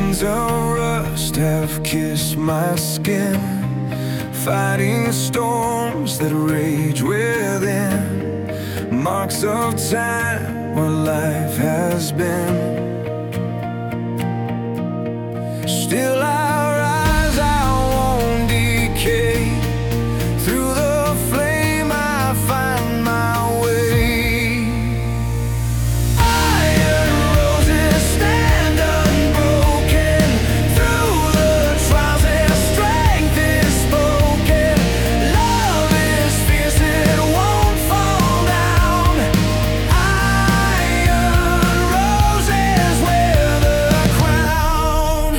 Chains of rust have kissed my skin, fighting storms that rage within, marks of time where life has been. Still I rise, I won't decay. Through the flame I find my way. Iron roses stand unbroken. Through the trials their strength is spoken. Love is fierce, it won't fall down. Iron roses wear the crown.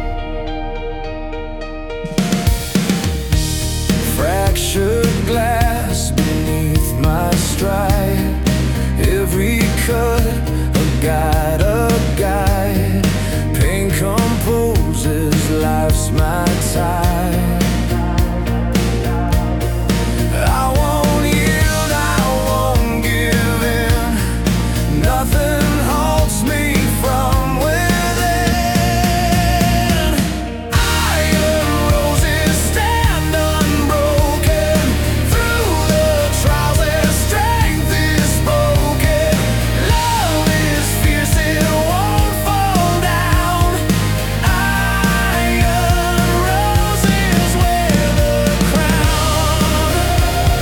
Fractured glass beneath my stride. Every cut a guide, a guide. Pain composes life's my tide. I won't yield, I won't give in. Nothing halts me from within. Iron roses stand unbroken. Through the trials their strength is spoken. Love is fierce, it won't fall down. Iron roses wear the crown.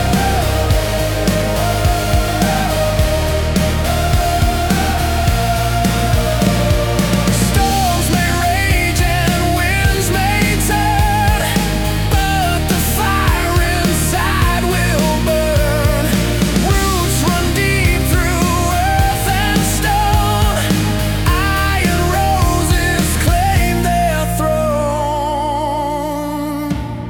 Storms may rage and winds may turn, but the fire inside will burn. Roots run deep through earth and stone. Iron roses claim their throne.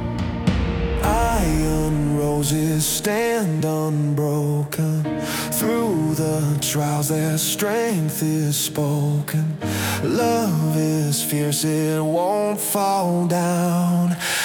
Iron roses stand unbroken. Through the trials their strength is spoken. Love is fierce, it won't fall down.